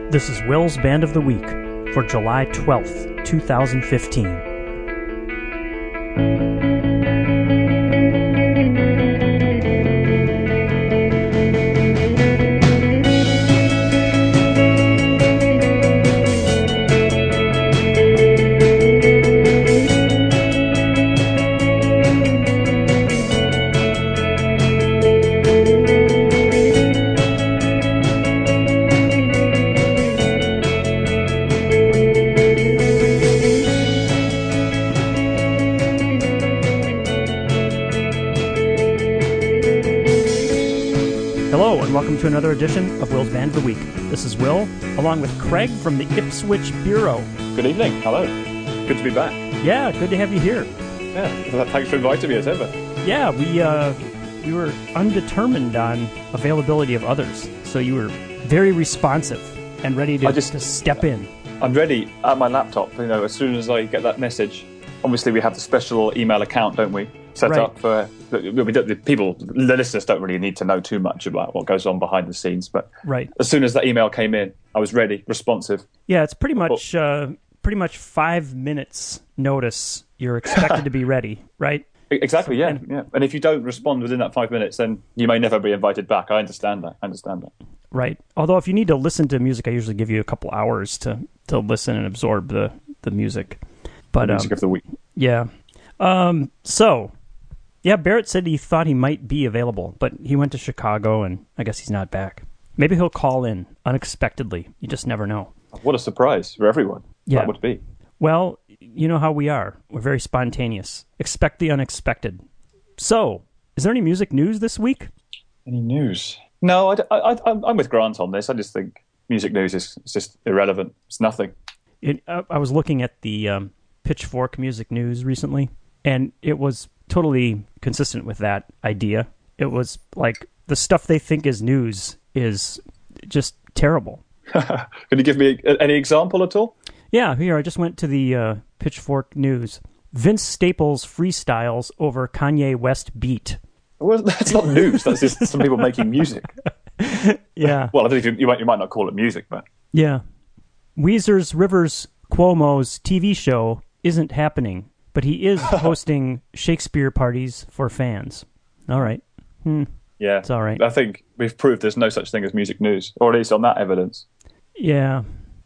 This is Will's Band of the Week for July 12th, 2015. Welcome to another edition of Will's Band of the Week. This is Will, along with Craig from the Ipswich Bureau. Good evening. Hello. Good to be back. Yeah, good to have you here. Yeah, well, thanks for inviting me as ever. Yeah, we were undetermined on availability of others, so you were very responsive and ready to step in. I'm ready at my laptop, as soon as I get that message. Obviously, we have the special email account, don't we? Set right. up for the listeners don't really need to know too much about what goes on behind the scenes. But right. As soon as that email came in, I was ready, responsive. Yeah, it's pretty much 5 minutes notice. You're expected to be ready, right? Exactly. Yeah. And if you don't respond within that 5 minutes, then you may never be invited back. I understand that. Right. Although if you need to listen to music, I usually give you a couple hours to listen and absorb the music. But the music of the week. Yeah. Barrett said he thought he might be available, but he went to Chicago, and I guess he's not back. Maybe he'll call in unexpectedly. You just never know. What a surprise for everyone that would be. Well, you know how we are. We're very spontaneous. Expect the unexpected. So, is there any music news this week? Any news? No, I'm with Grant on this. I just think music news is just irrelevant. It's nothing. I was looking at the Pitchfork music news recently, and it was totally consistent with that idea. It was like the stuff they think is news is just terrible. Can you give me any example at all? Yeah, here, I just went to the Pitchfork news. Vince Staples freestyles over Kanye West beat. Well, that's not news. That's just some people making music. Yeah. Well, I don't know if you might not call it music, but... Yeah. Weezer's Rivers Cuomo's TV show isn't happening, but he is hosting Shakespeare parties for fans. All right. Yeah. It's all right. I think we've proved there's no such thing as music news, or at least on that evidence. Yeah.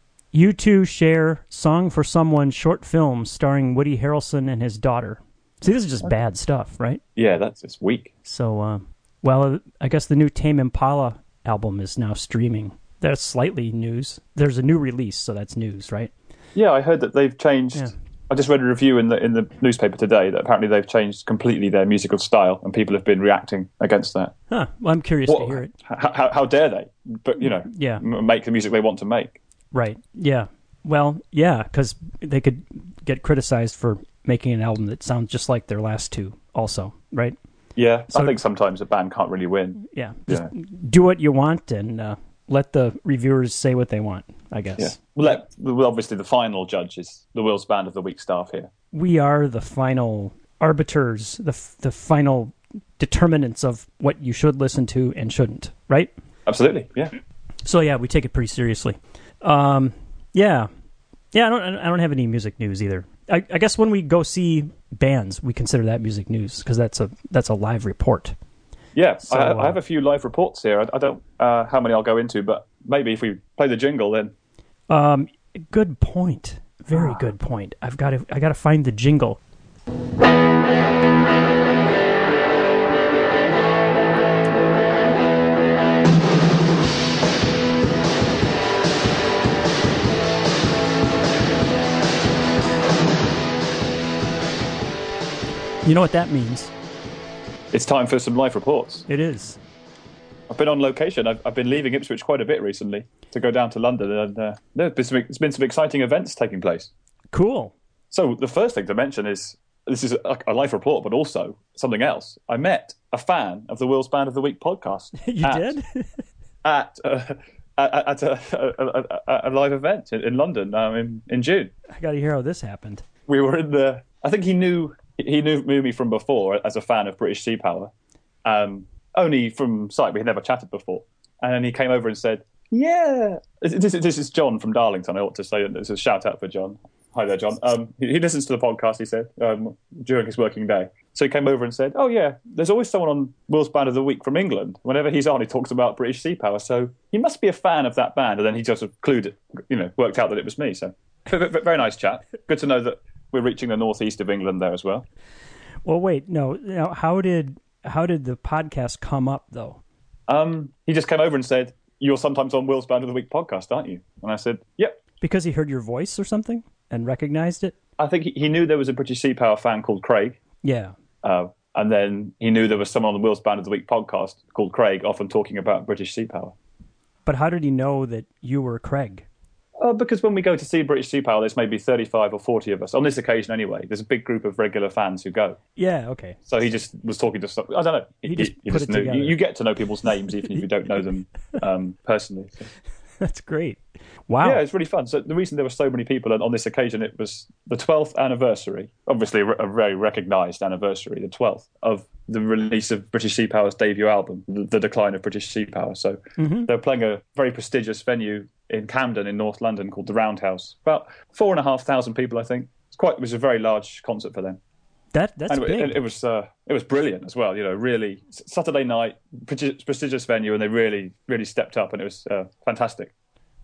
U2 share Song for Someone short film starring Woody Harrelson and his daughter. See, this is just bad stuff, right? Yeah, it's weak. So, I guess the new Tame Impala album is now streaming. That's slightly news. There's a new release, so that's news, right? Yeah, I heard that they've changed... Yeah. I just read a review in the newspaper today that apparently they've changed completely their musical style, and people have been reacting against that. Huh. Well, I'm curious to hear it. How dare they? But, make the music they want to make. Right. Yeah. Well, yeah, because they could get criticized for making an album that sounds just like their last two also, right? Yeah, so, I think sometimes a band can't really win. Yeah. Just do what you want and let the reviewers say what they want, I guess. Yeah. Well, obviously the final judge is the Will's Band of the Week staff here. We are the final arbiters, the final determinants of what you should listen to and shouldn't, right? Absolutely, yeah. So yeah, we take it pretty seriously. I don't have any music news either. I guess when we go see bands, we consider that music news because that's a live report. Yeah, so, I have a few live reports here. I don't how many I'll go into, but maybe if we play the jingle, then. Good point. Very good point. I got to find the jingle. You know what that means? It's time for some live reports. It is. I've been on location. I've been leaving Ipswich quite a bit recently to go down to London, and there's been some exciting events taking place. Cool. So the first thing to mention is this is a live report, but also something else. I met a fan of the Will's Band of the Week podcast. You did? At a live event in London in June. I got to hear how this happened. We were in the. I think he knew me from before as a fan of British Sea Power, only from sight. We had never chatted before, and then he came over and said, Yeah. This is John from Darlington. I ought to say there's a shout out for John. Hi there, John. He listens to the podcast, he said, during his working day. So he came over and said, oh, yeah, there's always someone on Will's Band of the Week from England. Whenever he's on, he talks about British Sea Power. So he must be a fan of that band. And then he just worked out that it was me. So very nice chat. Good to know that we're reaching the northeast of England there as well. Well, wait, no. Now, how did the podcast come up, though? He just came over and said, you're sometimes on Will's Band of the Week podcast, aren't you? And I said, yep. Because he heard your voice or something and recognized it? I think he knew there was a British Sea Power fan called Craig. Yeah. And then he knew there was someone on the Will's Band of the Week podcast called Craig, often talking about British Sea Power. But how did he know that you were Craig? Because when we go to see British Sea Power, there's maybe 35 or 40 of us. On this occasion, anyway, there's a big group of regular fans who go. Yeah, okay. So he just was talking to some... I don't know. He just put it it together. together. You get to know people's names even if you don't know them personally. So. That's great. Wow. Yeah, it's really fun. So the reason there were so many people on this occasion, it was the 12th anniversary, obviously a very recognised anniversary, the 12th, of the release of British Sea Power's debut album, The Decline of British Sea Power. So they're playing a very prestigious venue in Camden in North London called the Roundhouse. About 4,500 people, I think. It was a very large concert for them. That's big. It was brilliant as well. Really Saturday night, prestigious venue, and they really stepped up, and it was fantastic.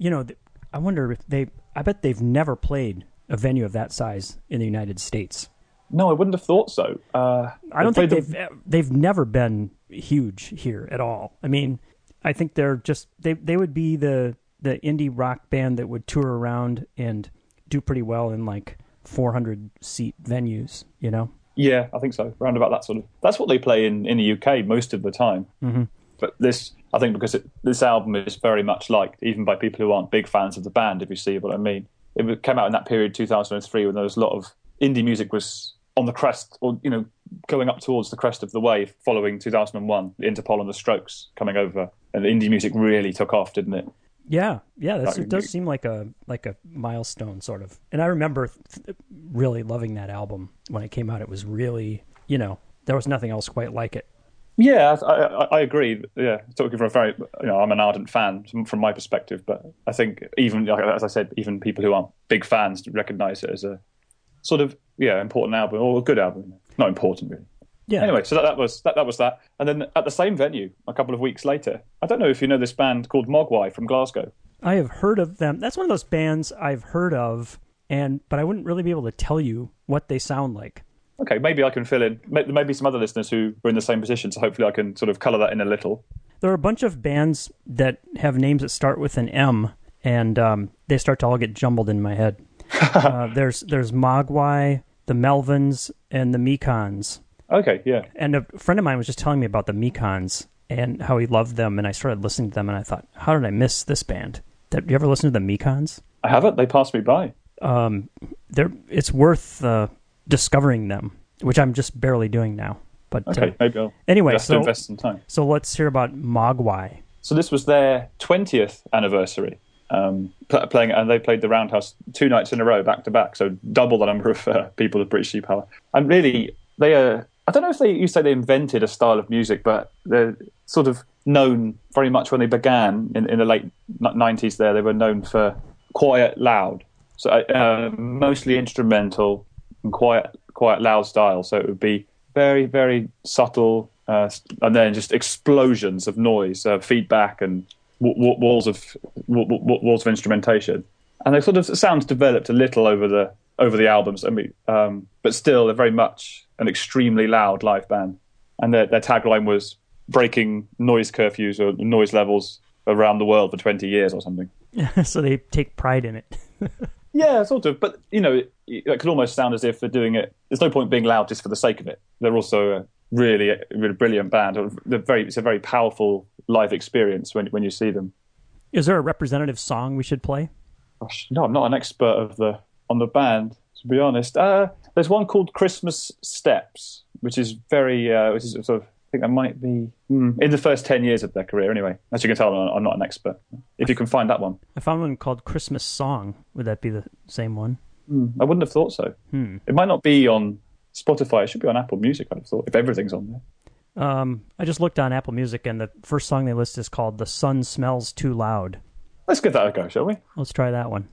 I wonder if I bet they've never played a venue of that size in the United States. No, I wouldn't have thought so. I don't think they've never been huge here at all. I mean, I think they're just they would be the indie rock band that would tour around and do pretty well in like 400 seat venues. Yeah, I think so. Round about that sort of. That's what they play in the UK most of the time. Mm-hmm. But this, I think, because this album is very much liked, even by people who aren't big fans of the band, if you see what I mean. It came out in that period, 2003, when there was a lot of indie music was on the crest, or going up towards the crest of the wave, following 2001, the Interpol and the Strokes coming over, and the indie music really took off, didn't it? Yeah. It does seem like a milestone, sort of. And I remember really loving that album when it came out. It was really, there was nothing else quite like it. Yeah, I agree. Yeah, talking from a very, I'm an ardent fan from my perspective, but I think even, as I said, even people who aren't big fans recognise it as a sort of, important album, or a good album. Not important, really. Yeah. Anyway, so that was that. And then at the same venue, a couple of weeks later, I don't know if you know this band called Mogwai from Glasgow. I have heard of them. That's one of those bands I've heard of, but I wouldn't really be able to tell you what they sound like. Okay, maybe I can fill in. Maybe some other listeners who are in the same position, so hopefully I can sort of colour that in a little. There are a bunch of bands that have names that start with an M, and they start to all get jumbled in my head. There's Mogwai, the Melvins, and the Mekons. Okay, yeah. And a friend of mine was just telling me about the Mekons and how he loved them, and I started listening to them, and I thought, how did I miss this band? Did you ever listen to the Mekons? I haven't. They passed me by. It's worth discovering them, which I'm just barely doing now. But okay, maybe I'll invest some time. So let's hear about Mogwai. So this was their 20th anniversary. Playing, and they played the Roundhouse 2 nights in a row, back to back, so double the number of people of British Sea Power. And really, they I don't know if you say they invented a style of music, but they're sort of known very much when they began in the late 90s there. They were known for quiet, loud. So mostly instrumental and quiet, loud style. So it would be very, very subtle, and then just explosions of noise, feedback, and walls of instrumentation. And they sort of sounds developed a little over the albums. I mean, but still, they're very much an extremely loud live band. And their tagline was breaking noise curfews or noise levels around the world for 20 years or something. So they take pride in it. Yeah, sort of. But, it could almost sound as if they're doing it. There's no point being loud just for the sake of it. They're also a really brilliant band. It's a very powerful live experience when you see them. Is there a representative song we should play? Gosh, no, I'm not an expert on the band, to be honest. There's one called Christmas Steps, which is which is sort of, I think that might be in the first 10 years of their career anyway. As you can tell, I'm not an expert. If you can find that one. I found one called Christmas Song. Would that be the same one? I wouldn't have thought so. It might not be on Spotify. It should be on Apple Music, I'd have thought, if everything's on there. I just looked on Apple Music, and the first song they list is called The Sun Smells Too Loud. Let's give that a go, shall we? Let's try that one.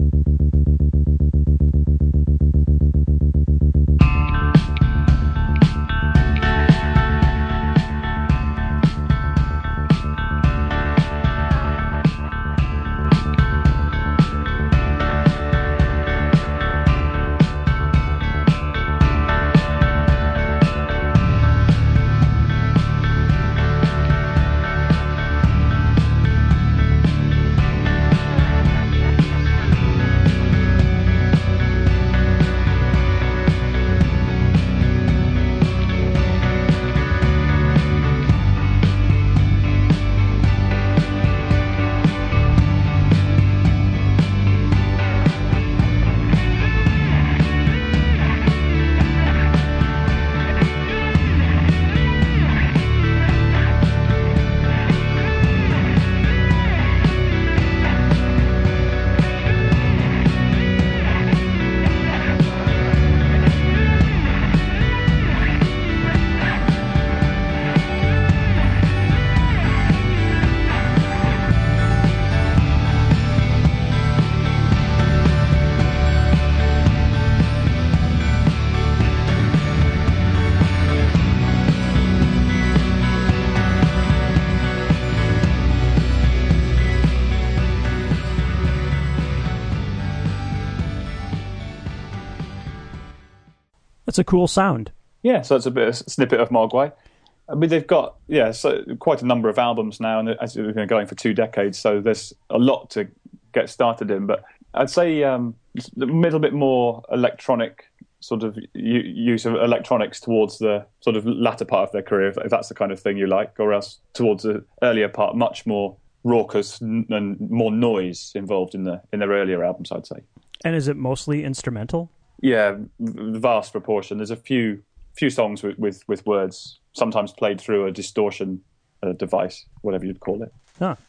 That's a cool sound. Yeah, so it's a bit of a snippet of Mogwai. I mean, they've got so quite a number of albums now, and as they've been going for 2 decades, so there's a lot to get started in. But I'd say a little bit more electronic sort of use of electronics towards the sort of latter part of their career, if that's the kind of thing you like, or else towards the earlier part, much more raucous and more noise involved in their earlier albums, I'd say. And is it mostly instrumental? Yeah, the vast proportion. There's a few songs with words, sometimes played through a distortion device, whatever you'd call it.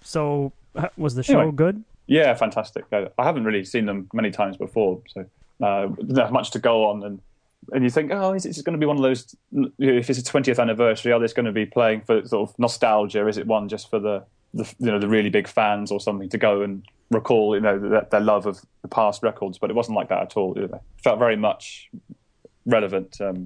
So was the show good? Yeah, fantastic. I haven't really seen them many times before, so there's much to go on. And you think, is it going to be one of those, if it's a 20th anniversary, are they going to be playing for sort of nostalgia? Is it one just for the really big fans or something to go and recall, their love of the past records? But it wasn't like that at all. It felt very much relevant to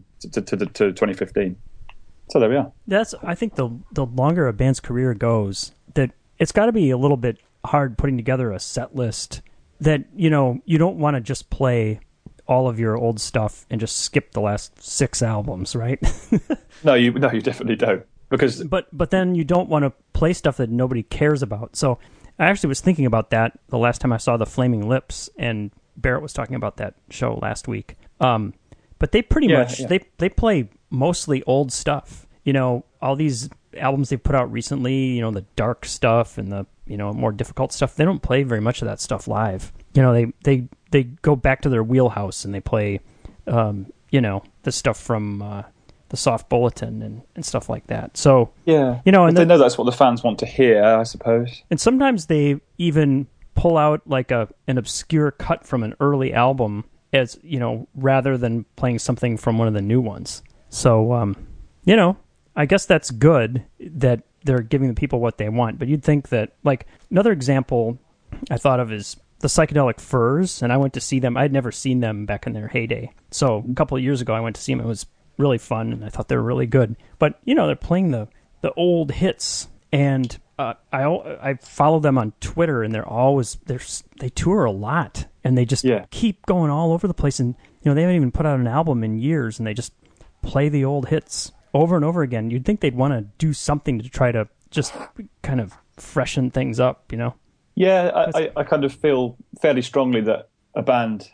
2015. So there we are. I think the longer a band's career goes, that it's got to be a little bit hard putting together a set list that, you don't want to just play all of your old stuff and just skip the last 6 albums, right? No, you definitely don't. Because But then you don't want to play stuff that nobody cares about. So I actually was thinking about that the last time I saw the Flaming Lips, and Barrett was talking about that show last week. But they pretty much they play mostly old stuff. All these albums they put out recently, the dark stuff and the more difficult stuff. They don't play very much of that stuff live. They go back to their wheelhouse and they play the stuff from the Soft Bulletin and stuff like that. So yeah, and they know that's what the fans want to hear, I suppose. And sometimes they even pull out like an obscure cut from an early album, as rather than playing something from one of the new ones. So I guess that's good that they're giving the people what they want. But you'd think that, like, another example I thought of is the Psychedelic Furs, and I went to see them. I'd never seen them back in their heyday. So a couple of years ago I went to see them. It was really fun, and I thought they were really good. But they're playing the old hits, and I follow them on Twitter, and they tour a lot, and they just keep going all over the place. And they haven't even put out an album in years, and they just play the old hits over and over again. You'd think they'd want to do something to try to just kind of freshen things up, Yeah, I kind of feel fairly strongly that a band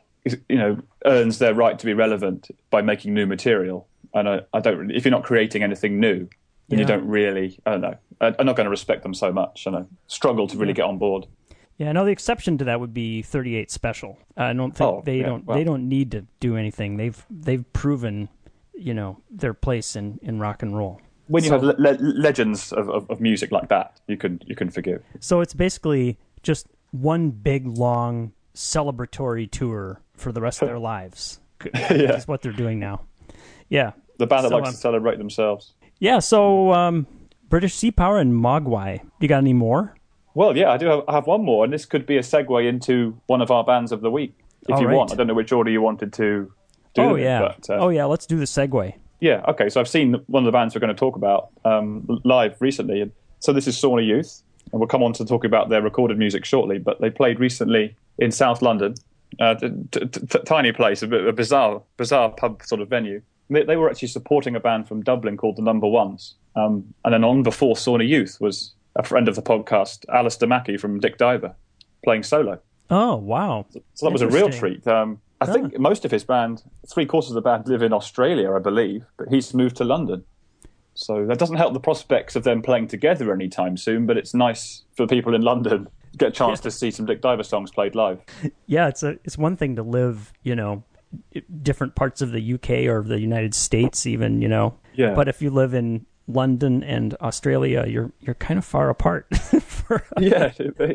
earns their right to be relevant by making new material. And I don't really, if you're not creating anything new, then you don't really, I don't know, I'm not going to respect them so much, and I struggle to really get on board. Yeah, no, the exception to that would be 38 Special. I don't think they don't need to do anything. They've proven, their place in rock and roll. When you have legends of music like that, you can forgive. So it's basically just one big long celebratory tour for the rest of their lives. Is what they're doing now. Yeah. The band that likes to celebrate themselves. Yeah, so British Sea Power and Mogwai. You got any more? Well, yeah, I have one more, and this could be a segue into one of our bands of the week, if All you right. want. I don't know which order you wanted to do Oh them in, yeah. but, Oh yeah. Let's do the segue. yeah, okay, so I've seen one of the bands we're going to talk about live recently. And so this is Sauna Youth, and we'll come on to talk about their recorded music shortly, but they played recently in South London, tiny place, a bizarre pub sort of venue. They were actually supporting a band from Dublin called the Number Ones. And then on before Sauna Youth was a friend of the podcast, Alistair Mackey from Dick Diver, playing solo. Oh wow. So that was a real Interesting. treat. I think most of his band, 3/4 of the band, live in Australia, I believe, but he's moved to London. So that doesn't help the prospects of them playing together anytime soon, but it's nice for people in London to get a chance to see some Dick Diver songs played live. Yeah, it's one thing to live, different parts of the UK or the United States, even, Yeah. But if you live in London and Australia, you're kind of far apart. Yeah.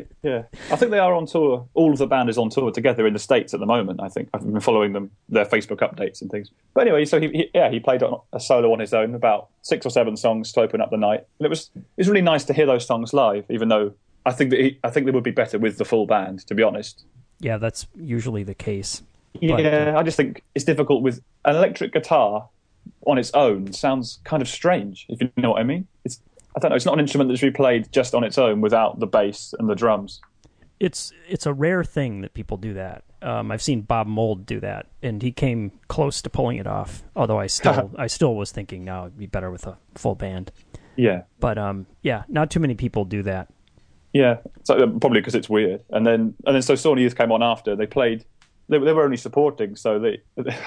I think they are on tour. All of the band is on tour together in the States at the moment, I think. I've been following their Facebook updates and things. But anyway, so he played a solo on his own, about 6 or 7 songs to open up the night. And it was really nice to hear those songs live, even though I think they would be better with the full band, to be honest. Yeah, that's usually the case. Yeah, I just think it's difficult with an electric guitar on its own. Sounds kind of strange, if you know what I mean. I don't know. It's not an instrument that should be played just on its own without the bass and the drums. It's a rare thing that people do that. I've seen Bob Mould do that, and he came close to pulling it off. Although I still was thinking, no, it'd be better with a full band. Yeah, But not too many people do that. yeah. So probably because it's weird. And then so Sauna Youth came on after. They played. They were only supporting, so it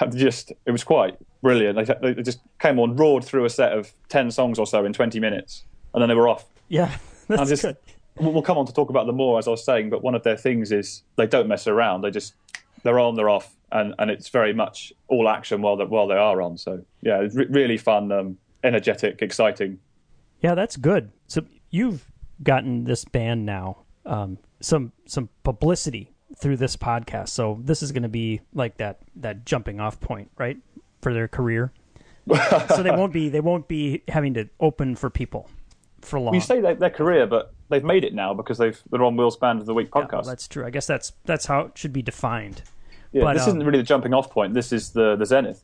was quite brilliant. They just came on, roared through a set of 10 songs or so in 20 minutes, and then they were off. Yeah, that's good. We'll come on to talk about them more, as I was saying, but one of their things is they don't mess around. They're on, they're off, and it's very much all action while they are on. So yeah, it's really fun, energetic, exciting. Yeah, that's good. So you've gotten this band now some publicity through this podcast. So this is going to be like that jumping off point, right, for their career. So they won't be having to open for people for long. You say their career, but they've made it now because they're on Will's Band of the Week podcast. Yeah, well, that's true. I guess that's how it should be defined. Yeah, but, this isn't really the jumping off point. This is the zenith.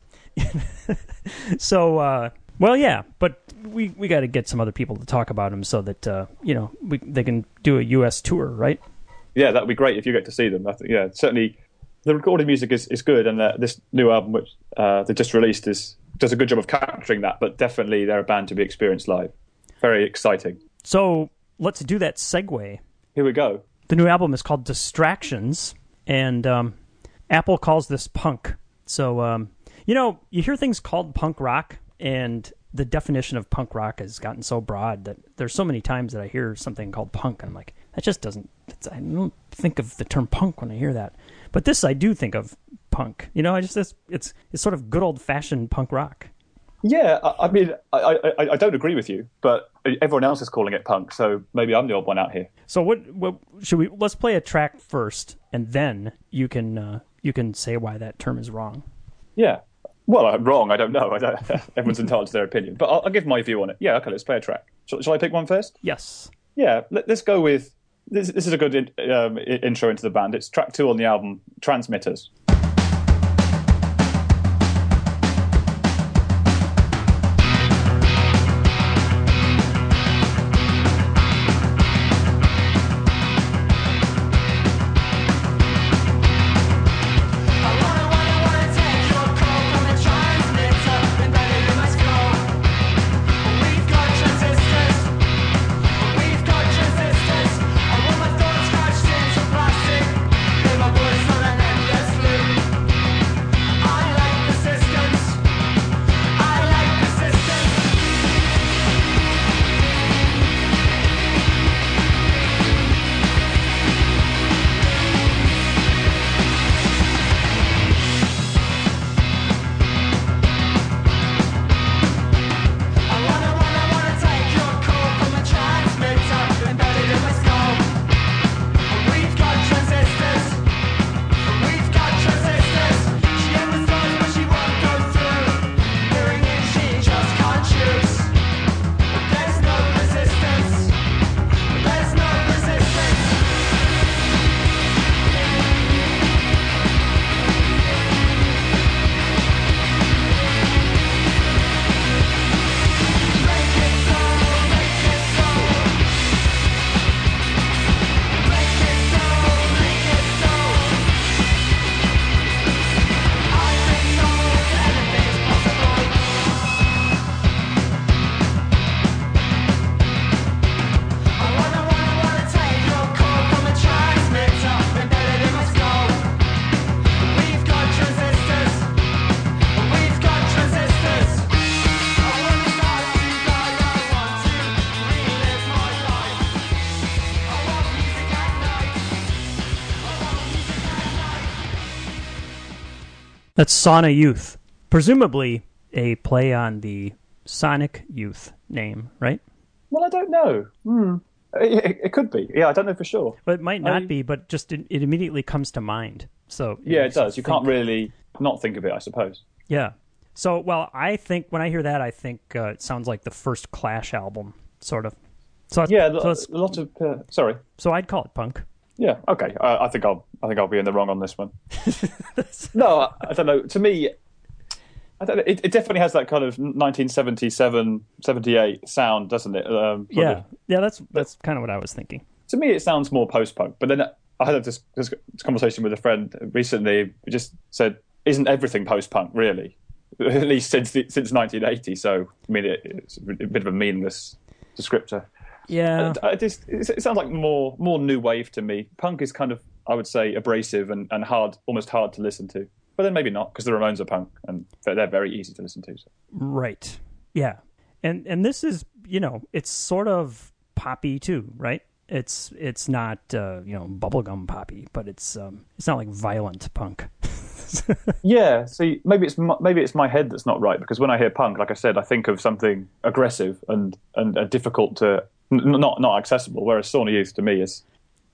So, well, yeah, but we got to get some other people to talk about them so that they can do a U.S. tour, right? Yeah, that would be great if you get to see them. I think, yeah, certainly the recorded music is good, and this new album, which they just released, does a good job of capturing that, but definitely they're a band to be experienced live. Very exciting. So let's do that segue. Here we go. The new album is called Distractions, and Apple calls this punk. So, you hear things called punk rock, and the definition of punk rock has gotten so broad that there's so many times that I hear something called punk, and I'm like, that just doesn't... I don't think of the term punk when I hear that. But this, I do think of punk. It's sort of good old-fashioned punk rock. Yeah, I mean, I don't agree with you, but everyone else is calling it punk, so maybe I'm the odd one out here. So what should we? Let's play a track first, and then you can say why that term is wrong. Yeah. Well, I'm wrong. I don't know. Everyone's entitled to their opinion, but I'll give my view on it. Yeah, okay, let's play a track. Shall I pick one first? Yes. Yeah, let's go with... This is a good intro into the band. It's track 2 on the album, Transmitters. Plastic, in my voice on an endless loop. That's Sauna Youth. Presumably a play on the Sonic Youth name, right? Well, I don't know. It could be. Yeah, I don't know for sure. But it might not be, but just it immediately comes to mind. So yeah, it does. You can't really not think of it, I suppose. Yeah. So, well, I think when I hear that, I think it sounds like the first Clash album, sort of. So yeah, a lot of. Sorry. So I'd call it punk. Yeah. Okay. I think I'll be in the wrong on this one. No, I don't know. To me, I don't know. It definitely has that kind of 1977, 78 sound, doesn't it? Yeah. That's kind of what I was thinking. To me, it sounds more post-punk. But then I had this conversation with a friend recently who just said, "Isn't everything post-punk, really? At least since 1980." So, I mean, it's a bit of a meaningless descriptor. Yeah. It sounds like more new wave to me. Punk is kind of, I would say, abrasive and hard, almost hard to listen to. But then maybe not, because the Ramones are punk, and they're very easy to listen to. So. Right. Yeah. And this is, it's sort of poppy too, right? It's not bubblegum poppy, but it's not like violent punk. Yeah. See, maybe it's my head that's not right, because when I hear punk, like I said, I think of something aggressive and difficult to not accessible. Whereas Sauna Youth to me is,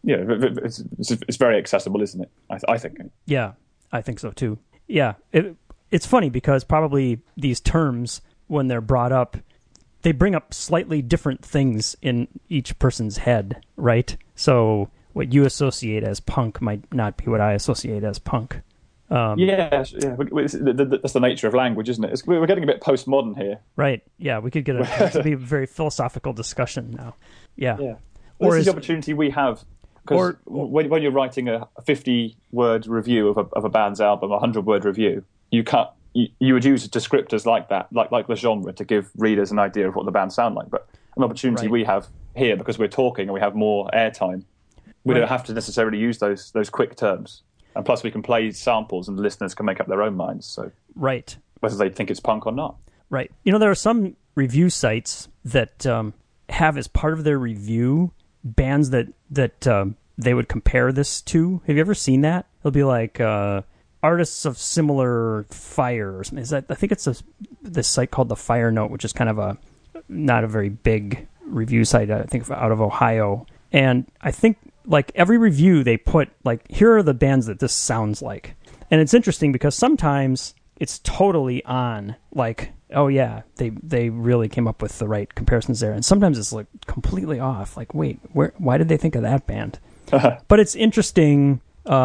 it's very accessible, isn't it? I think. Yeah. I think so too. Yeah, it's funny because probably these terms, when they're brought up, they bring up slightly different things in each person's head, right? So what you associate as punk might not be what I associate as punk. Yeah. That's the nature of language, isn't it? We're getting a bit postmodern here. Right. Yeah, we could it'd be a very philosophical discussion now. Yeah. Yeah. Well, this is the opportunity we have. Because when you're writing a 50-word review of a band's album, a 100-word review, you would use descriptors like that, like the genre, to give readers an idea of what the band sound like. But an opportunity we have here, because we're talking and we have more airtime, we don't have to necessarily use those quick terms. And plus, we can play samples, and the listeners can make up their own minds. So whether they think it's punk or not. Right. There are some review sites that have as part of their review bands that they would compare this to. Have you ever seen that? It'll be like artists of similar fire or something. I think it's this site called the Fire Note, which is kind of not a very big review site, I think, out of Ohio. And I think like every review they put, like, here are the bands that this sounds like. And it's interesting because sometimes it's totally on, like, oh yeah, they really came up with the right comparisons there. And sometimes it's like completely off. Like, wait, why did they think of that band? But it's interesting,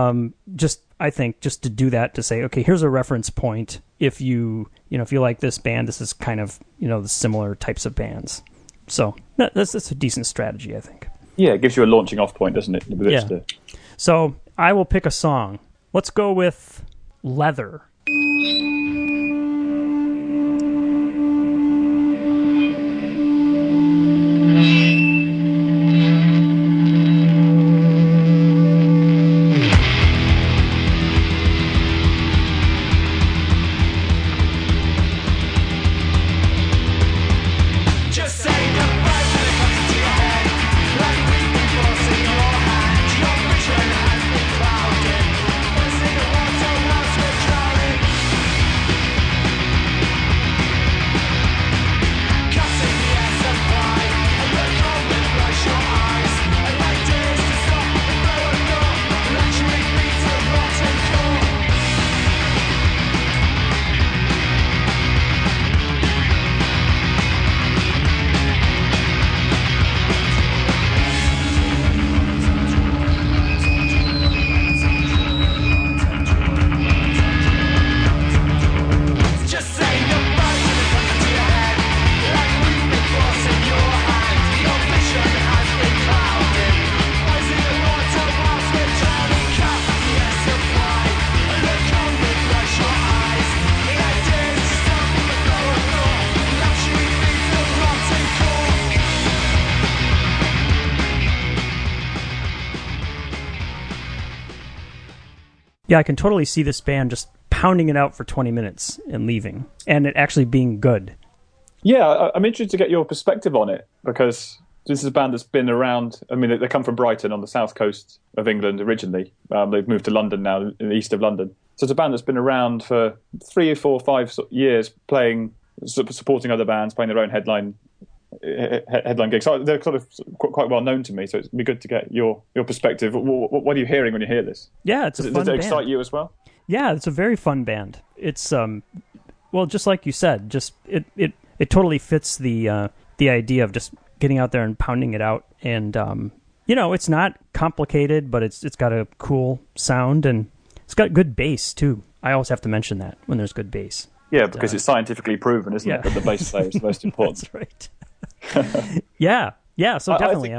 I think, just to do that, to say, okay, here's a reference point. If you like this band, this is kind of, the similar types of bands. So that's a decent strategy, I think. Yeah, it gives you a launching off point, doesn't it? Yeah. So I will pick a song. Let's go with Leather. Yeah, I can totally see this band just pounding it out for 20 minutes and leaving, and it actually being good. Yeah, I'm interested to get your perspective on it, because this is a band that's been around. I mean, they come from Brighton on the south coast of England originally. They've moved to London now, in the east of London. So it's a band that's been around for 3 or 4 or 5 years, playing, supporting other bands, playing their own headline gigs. So they're sort of quite well known to me. So it'd be good to get your perspective. What are you hearing when you hear this? Yeah, it's a fun Does it band. excite you as well? Yeah, it's a very fun band. It's well, just like you said, just it totally fits the idea of just getting out there and pounding it out. And it's not complicated, but it's got a cool sound, and it's got good bass too. I always have to mention that when there's good bass. Yeah, because it's scientifically proven, isn't it, that the bass player is the most important. That's right. Yeah. So definitely.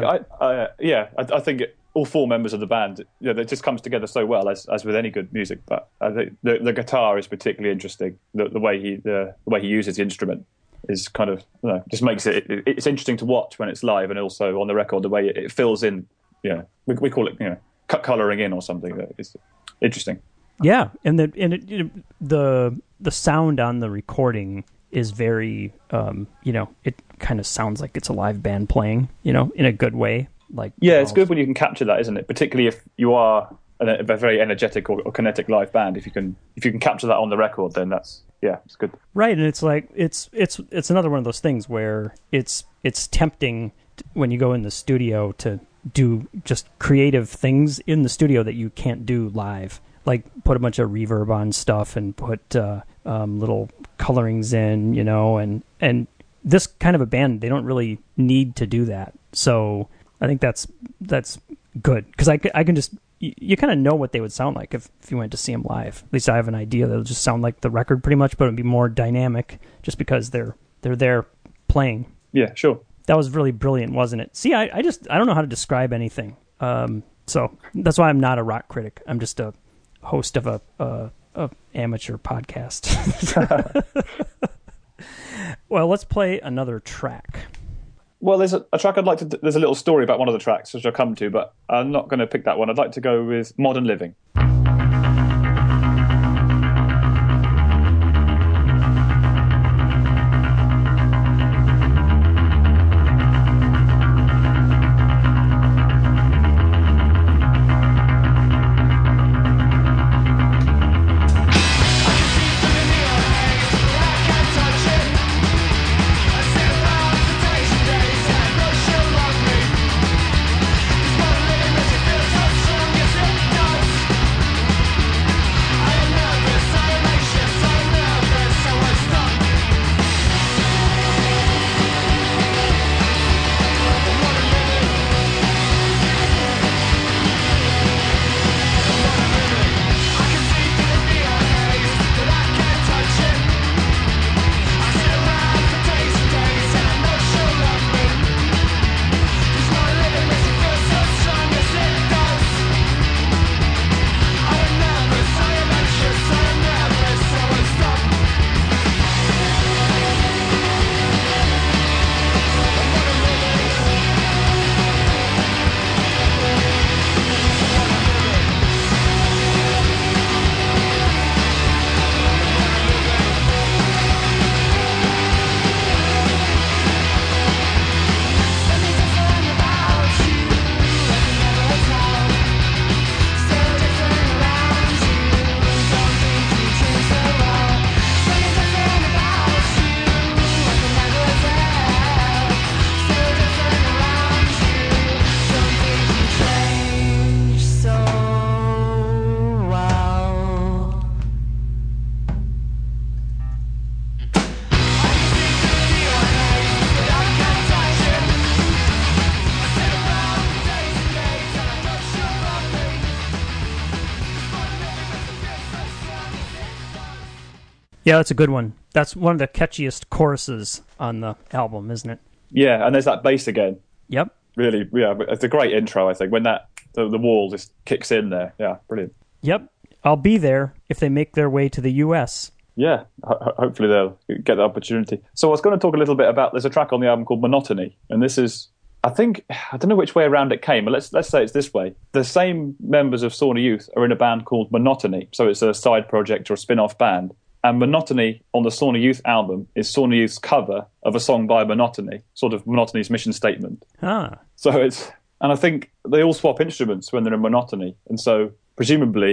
I think all 4 members of the band, it just comes together so well, as with any good music. But I think the guitar is particularly interesting. The way he uses the instrument is kind of just makes it's interesting to watch when it's live, and also on the record the way it fills in. We call it coloring in or something. It's interesting. Yeah, and the sound on the recording is very it kind of sounds like it's a live band playing, in a good way. It's good when you can capture that, isn't it? Particularly if you are a very energetic or kinetic live band. If you can capture that on the record, then it's good. Right, and it's like it's another one of those things where it's tempting when you go in the studio to do just creative things in the studio that you can't do live. Like put a bunch of reverb on stuff and put little colorings in, and this kind of a band, they don't really need to do that. So I think that's good, because I can just, you kind of know what they would sound like if you went to see them live. At least I have an idea. They'll just sound like the record pretty much, but it'd be more dynamic just because they're there playing. Yeah, sure. That was really brilliant, wasn't it? See, I don't know how to describe anything. So that's why I'm not a rock critic. I'm just a host of a amateur podcast. Well, let's play another track. Well, there's a track I'd like to. There's a little story about one of the tracks which I'll come to, but I'm not going to pick that one. I'd like to go with Modern Living. Yeah, that's a good one. That's one of the catchiest choruses on the album, isn't it? Yeah, and there's that bass again. Yep. Really, yeah, it's a great intro, I think, when the wall just kicks in there. Yeah, brilliant. Yep. I'll be there if they make their way to the U.S. Yeah, hopefully they'll get the opportunity. So I was going to talk a little bit about, there's a track on the album called Monotony, and this is, I don't know which way around it came, but let's say it's this way. The same members of Sauna Youth are in a band called Monotony, so it's a side project or a spin-off band. And Monotony on the Sauna Youth album is Sauna Youth's cover of a song by Monotony, sort of Monotony's mission statement. So and I think they all swap instruments when they're in Monotony, and so presumably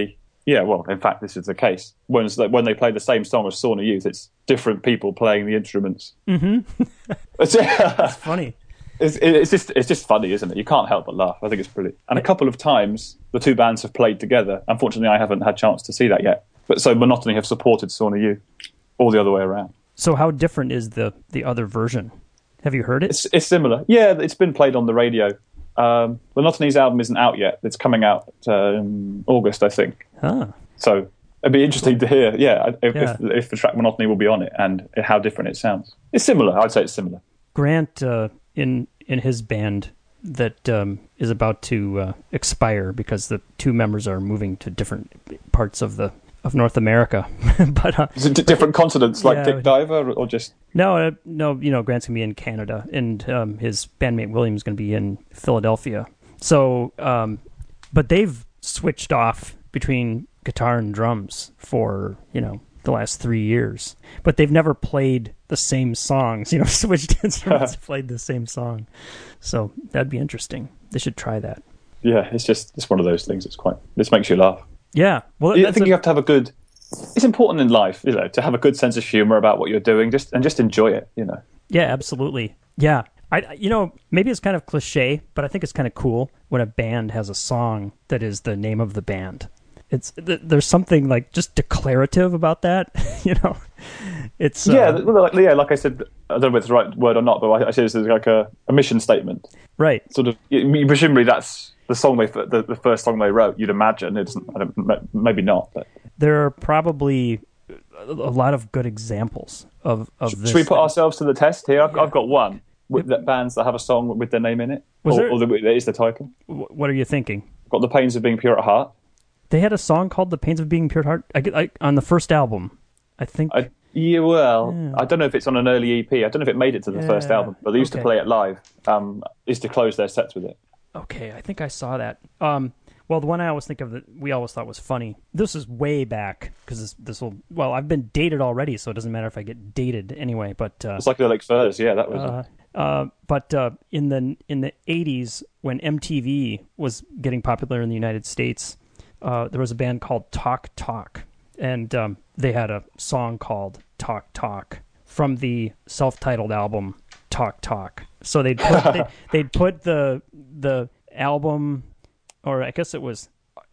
Yeah, well, in fact, this is the case. When they play the same song as Sauna Youth, it's different people playing the instruments. Mm-hmm. That's funny. It's just funny, isn't it? You can't help but laugh. I think it's brilliant. And a couple of times, the two bands have played together. Unfortunately, I haven't had a chance to see that yet. But so Monotony have supported Sauna Youth, or the other way around. So how different is the other version? Have you heard it? It's similar. Yeah, it's been played on the radio. Monotony's album isn't out yet. It's coming out August, I think. Huh. So it'd be interesting to hear, if the track Monotony will be on it and how different it sounds. It's similar. I'd say it's similar. Grant, in his band that is about to expire because the two members are moving to different parts of North America, but is it different continents like Dick Diver or just no? Grant's gonna be in Canada, and his bandmate William's gonna be in Philadelphia. So, but they've switched off between guitar and drums for the last 3 years, but they've never played the same songs. Switched instruments, played the same song. So that'd be interesting. They should try that. Yeah, it's one of those things. This makes you laugh. Yeah, well, I think you have to have it's important in life, to have a good sense of humor about what you're doing, just enjoy it, Yeah, absolutely. Yeah, maybe it's kind of cliche, but I think it's kind of cool when a band has a song that is the name of the band. There's something like just declarative about that, It's like I said, I don't know if it's the right word or not, but I say this is like a mission statement, right? Sort of, presumably that's the song the first song they wrote. You'd imagine maybe not, but there are probably a lot of good examples of this. Should we put ourselves to the test here? I've got one with bands that have a song with their name in it, or that is the title. What are you thinking? Got The Pains of Being Pure at Heart. They had a song called "The Pains of Being Pure at Heart" on the first album, I think. I don't know if it's on an early EP. I don't know if it made it to the first album, but they used to play it live. Is to close their sets with it. Okay, I think I saw that. Well, the one I always think of that we always thought was funny. This is way back because this will. Well, I've been dated already, so it doesn't matter if I get dated anyway. But it's like the Lake Furs, yeah, that was. But in the 80s, when MTV was getting popular in the United States, there was a band called Talk Talk, and they had a song called Talk Talk from the self-titled album Talk Talk. So they'd put the album, or I guess it was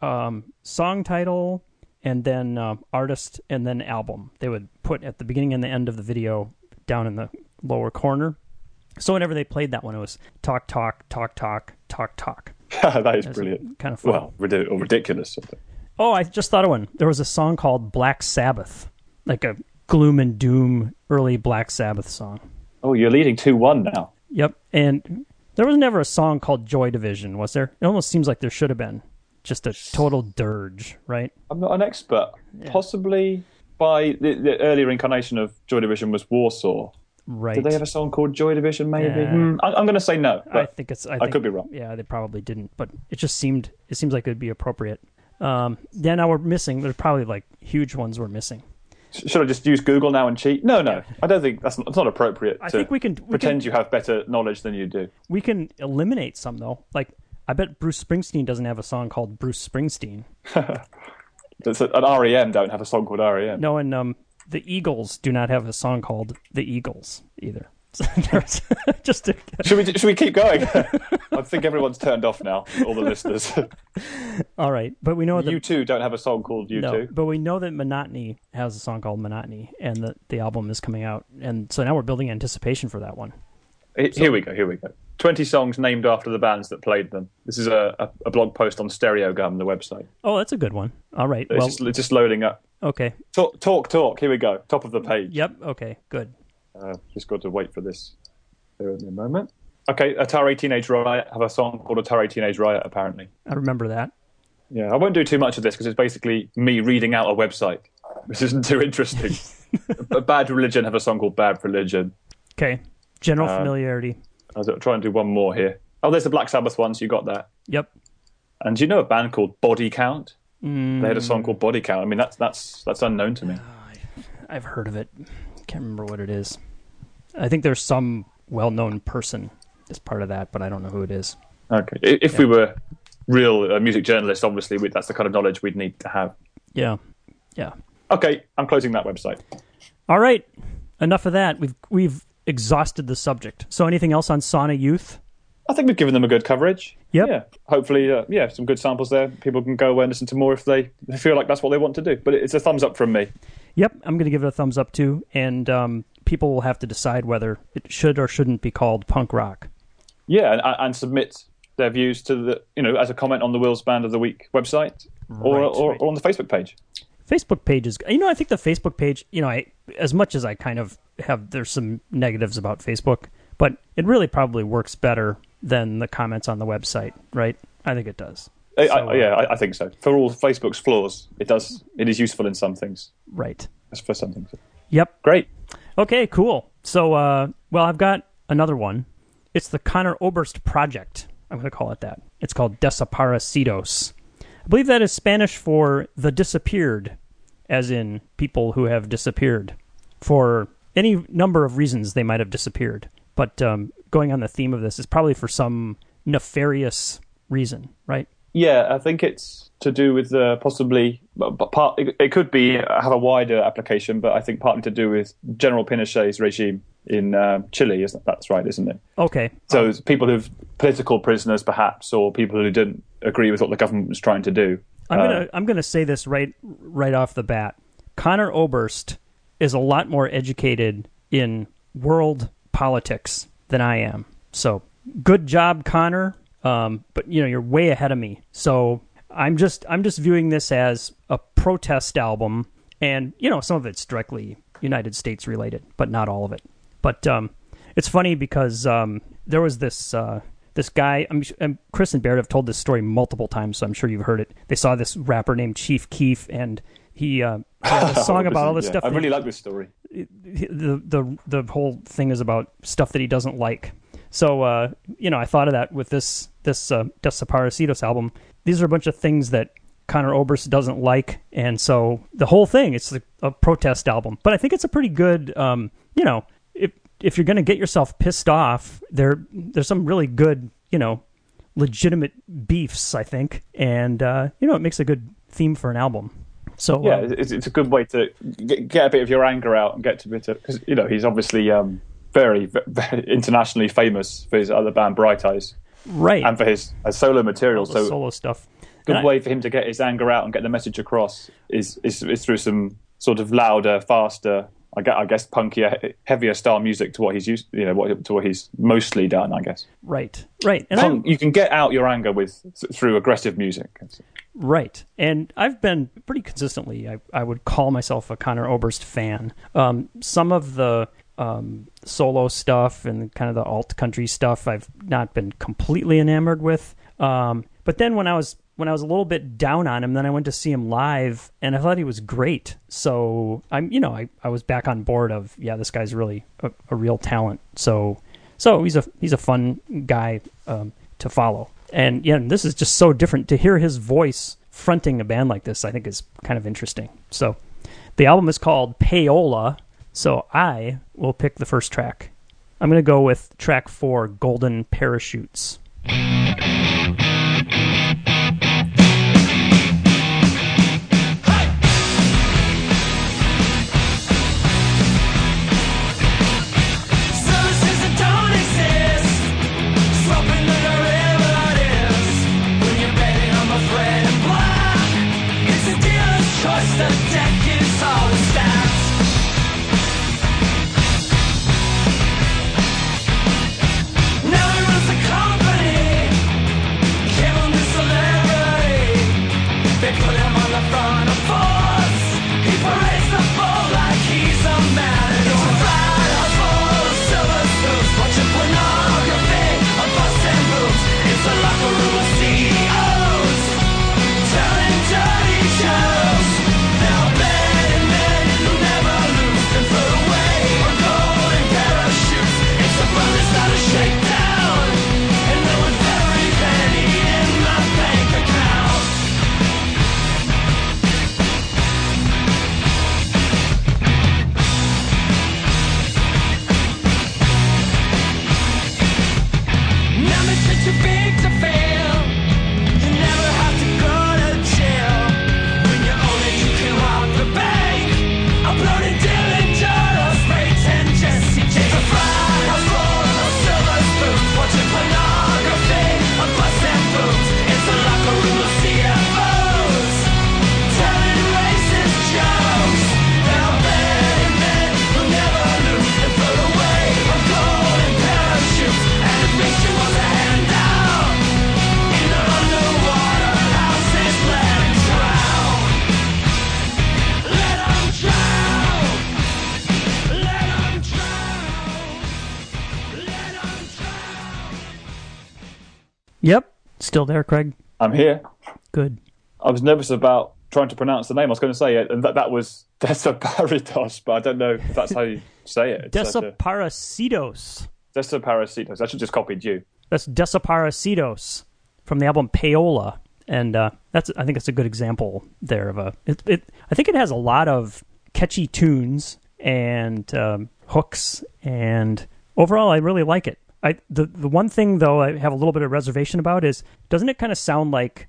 song title and then artist and then album. They would put at the beginning and the end of the video down in the lower corner. So whenever they played that one, it was Talk Talk Talk Talk Talk Talk. That is brilliant. Kind of fun. Well, ridiculous. Something. Oh, I just thought of one. There was a song called Black Sabbath, like a gloom and doom early Black Sabbath song. Oh, you're leading 2-1 now. Yep, and there was never a song called Joy Division, was there? It almost seems like there should have been. Just a total dirge, right? I'm not an expert. Yeah. Possibly by the earlier incarnation of Joy Division was Warsaw. Right. Did they have a song called Joy Division, maybe? Yeah. I'm going to say no. I could be wrong. Yeah, they probably didn't, but it seems like it would be appropriate. Now we're missing, there's probably like huge ones we're missing. Should I just use Google now and cheat? No. I don't think it's not appropriate. I think we can pretend you have better knowledge than you do. We can eliminate some though. Like, I bet Bruce Springsteen doesn't have a song called Bruce Springsteen. An REM don't have a song called REM. No, and the Eagles do not have a song called The Eagles either. Should we keep going? I think everyone's turned off now, all the listeners. All right, but we know that U2 don't have a song called U2. No, but we know that Monotony has a song called Monotony, and that the album is coming out, and so now we're building anticipation for that one. Here we go. 20 songs named after the bands that played them. This is a blog post on Stereogum, the website. Oh, that's a good one. All right, it's just loading up. Okay. Talk. Here we go. Top of the page. Yep. Okay. Good. Just got to wait for this. Bear with me a moment. Okay, Atari Teenage Riot have a song called Atari Teenage Riot, apparently. I remember that. Yeah, I won't do too much of this because it's basically me reading out a website, which isn't too interesting. Bad Religion have a song called Bad Religion. Okay, general familiarity. I'll try and do one more here. Oh, there's the Black Sabbath one, so you got that. Yep. And do you know a band called Body Count? They had a song called Body Count. I mean, that's unknown to me. I've heard of it. Can't remember what it is. I think there's some well-known person as part of that, but I don't know who it is. Okay. If we were real music journalists, obviously that's the kind of knowledge we'd need to have. Yeah. Okay, I'm closing that website. All right. Enough of that. We've exhausted the subject. So anything else on Sauna Youth? I think we've given them a good coverage. Yep. Yeah. Hopefully, some good samples there. People can go away and listen to more if they feel like that's what they want to do. But it's a thumbs up from me. Yep, I'm going to give it a thumbs up too. And people will have to decide whether it should or shouldn't be called punk rock. Yeah, and submit their views to the, as a comment on the Will's Band of the Week website or on the Facebook page. Facebook page is, I think the Facebook page, as much as I kind of there's some negatives about Facebook, but it really probably works better than the comments on the website, right? I think it does. I think so. For all Facebook's flaws, it is useful in some things. Right. For some things. Yep. Great. Okay, cool. So, I've got another one. It's the Conor Oberst Project. I'm going to call it that. It's called Desaparecidos. I believe that is Spanish for the disappeared, as in people who have disappeared. For any number of reasons they might have disappeared. But going on the theme of this is probably for some nefarious reason, right? Yeah, I think it's to do with possibly, it could be have a wider application, but I think partly to do with General Pinochet's regime in Chile. That's right, isn't it? Okay. So it's people who've political prisoners, perhaps, or people who didn't agree with what the government was trying to do. I'm gonna say this right off the bat. Conor Oberst is a lot more educated in world politics than I am. So good job, Conor. But you're way ahead of me. So I'm just viewing this as a protest album, and some of it's directly United States related, but not all of it. But it's funny because there was this guy. Chris and Baird have told this story multiple times, so I'm sure you've heard it. They saw this rapper named Chief Keef, and he had a song about all this stuff. I really like this story. The whole thing is about stuff that he doesn't like. So, I thought of that with this Desaparecidos album. These are a bunch of things that Conor Oberst doesn't like, and so the whole thing, it's a protest album. But I think it's a pretty good, if you're going to get yourself pissed off, there's some really good, legitimate beefs, I think. And, it makes a good theme for an album. So yeah, it's a good way to get a bit of your anger out and get to a bit of, because, he's obviously... very, very internationally famous for his other band, Bright Eyes. Right. And for his solo material. So solo stuff. Good way for him to get his anger out and get the message across is through some sort of louder, faster, I guess punkier, heavier style music to what he's used, to what he's mostly done, I guess. Right. And you can get out your anger through aggressive music. Right. And I've been pretty consistently, I would call myself a Conor Oberst fan. Some of the solo stuff and kind of the alt country stuff I've not been completely enamored with. But then when I was a little bit down on him, then I went to see him live and I thought he was great. So I was back on board of, this guy's really a real talent. So he's a fun guy to follow. And this is just so different to hear his voice fronting a band like this. I think is kind of interesting. So the album is called Payola. So I will pick the first track. I'm going to go with track 4, Golden Parachutes. Yep. Still there, Craig? I'm here. Good. I was nervous about trying to pronounce the name. I was going to say it, and that was Desiparitos, but I don't know if that's how you say it. Desaparecidos. Desaparecidos. I should just copied you. That's Desaparecidos from the album Paola, and I think it's a good example there of a. I think it has a lot of catchy tunes and hooks, and overall, I really like it. The one thing though I have a little bit of reservation about is, doesn't it kind of sound like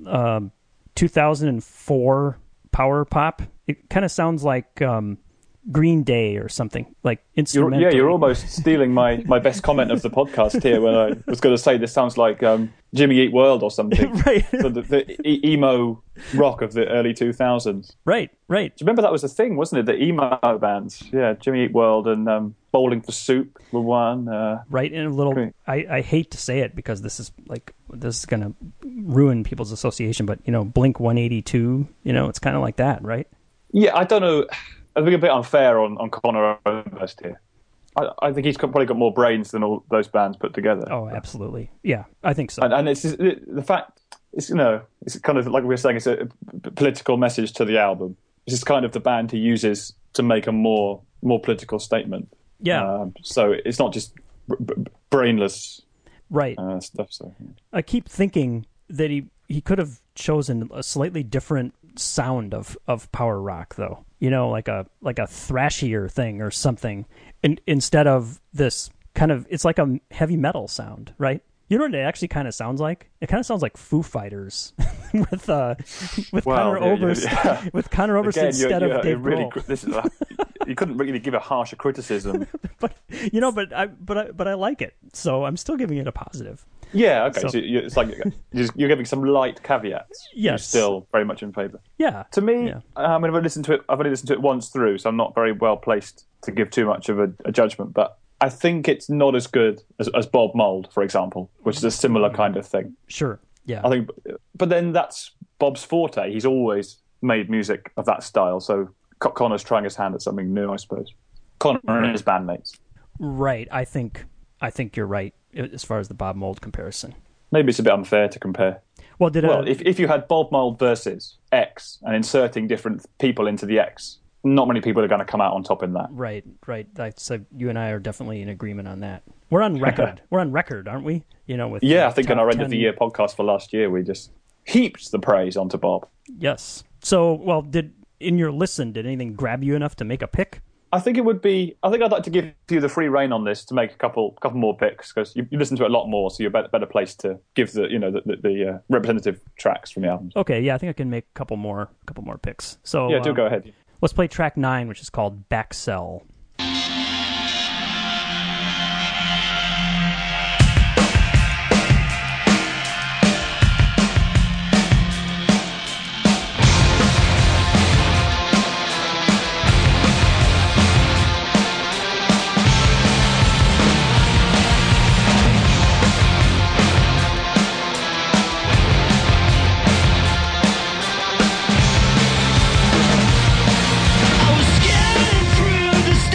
2004 power pop? It kind of sounds like Green Day or something, like instrumental. You're almost stealing my best comment of the podcast here when I was going to say this sounds like Jimmy Eat World or something. Right. the emo rock of the early 2000s. Right. Do you remember that was a thing, wasn't it? The emo bands. Yeah, Jimmy Eat World and Bowling for Soup were one. Right, and a little. I hate to say it because this is going to ruin people's association, but Blink 182. It's kind of like that, right? Yeah, I don't know. I think a bit unfair on Conor Oberst here. I think he's probably got more brains than all those bands put together. Oh, absolutely. Yeah, I think so. And it's the fact. It's kind of like we were saying. It's a political message to the album. This is kind of the band he uses to make a more political statement. Yeah. So it's not just brainless stuff. So I keep thinking that he could have chosen a slightly different sound of power rock, though. Like a thrashier thing or something, instead of this kind of. It's like a heavy metal sound, right? You know what it actually kind of sounds like? It kind of sounds like Foo Fighters with Conor Oberst with Conor Oberst instead of Dave Grohl. You couldn't really give a harsher criticism, but I like it, so I'm still giving it a positive. Yeah, okay. So it's like you're giving some light caveats. Yes, you're still very much in favour. Yeah. To me, I've only listened to it once through, so I'm not very well placed to give too much of a judgment. But I think it's not as good as Bob Mould, for example, which is a similar kind of thing. Sure. Yeah. I think, but then that's Bob's forte. He's always made music of that style. So Conor's trying his hand at something new, I suppose. Conor and his bandmates. Right. I think you're right as far as the Bob Mould comparison. Maybe it's a bit unfair to compare. Well, if you had Bob Mould versus X and inserting different people into the X, not many people are going to come out on top in that. Right. So you and I are definitely in agreement on that. We're on record. We're on record, aren't we? With I think on our end of the year podcast for last year, we just heaped the praise onto Bob. Yes. So, did anything grab you enough to make a pick? I think I'd like to give you the free rein on this to make a couple more picks, because you listen to it a lot more, so you're better placed to give the representative tracks from the albums. Okay, yeah, I think I can make a couple more picks. So yeah, do go ahead. Let's play track 9, which is called Back Cell. I was scanning through the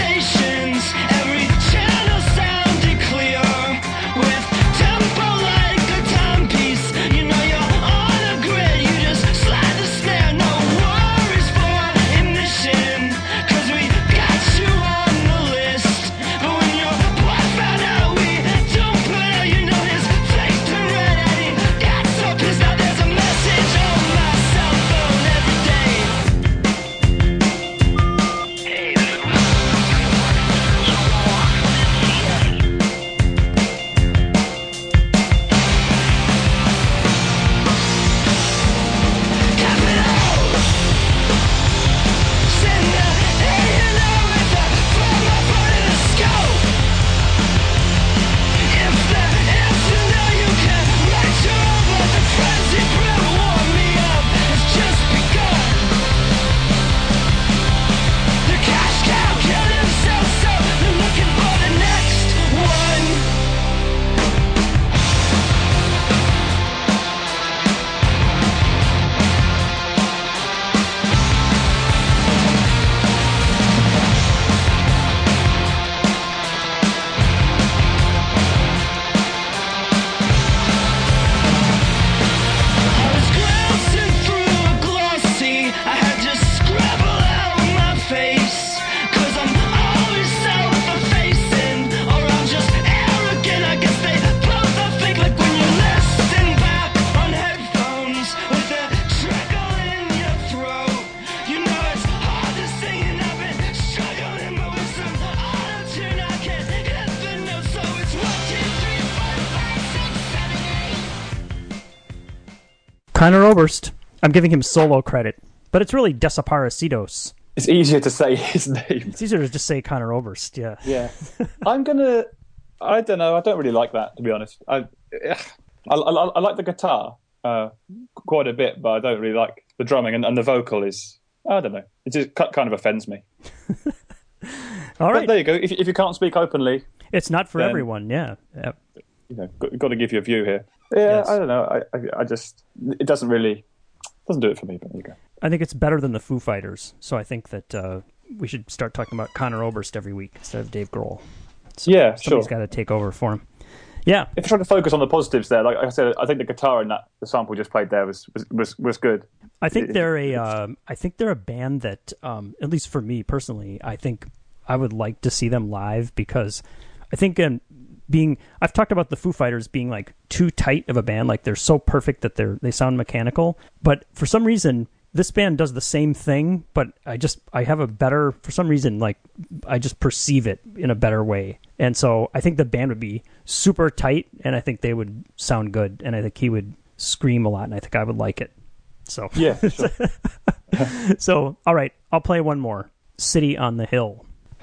Conor Oberst. I'm giving him solo credit, but it's really Desaparecidos. It's easier to say his name. It's easier to just say Conor Oberst, yeah. Yeah. I don't know. I don't really like that, to be honest. I like the guitar quite a bit, but I don't really like the drumming, and the vocal is, I don't know. It just kind of offends me. All right. But there you go. If you can't speak openly, it's not for everyone. Yeah. Got to give you a view here. Yeah, Yes. I don't know. I just, it doesn't do it for me. But there you go. I think it's better than the Foo Fighters, so I think that we should start talking about Conor Oberst every week instead of Dave Grohl. So Yeah, somebody's sure. got to take over for him. Yeah. If you're trying to focus on the positives there, like I said, I think the guitar in the sample just played there was good. I think they're a band that, at least for me personally, I think I would like to see them live, because I think I've talked about the Foo Fighters being like too tight of a band, like they're so perfect that they sound mechanical. But for some reason, this band does the same thing, but I have a better, for some reason, like I just perceive it in a better way. And so I think the band would be super tight, and I think they would sound good, and I think he would scream a lot, and I think I would like it. So Yeah, sure. So all right, I'll play one more. City on the Hill.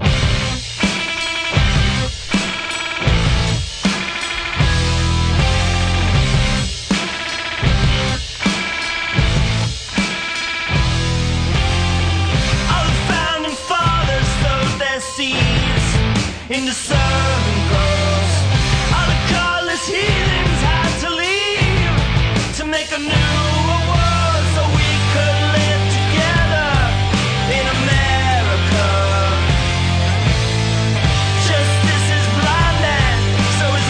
Into serving girls, all the godless heathens had to leave to make a new world so we could live together in America. Justice is blind and so is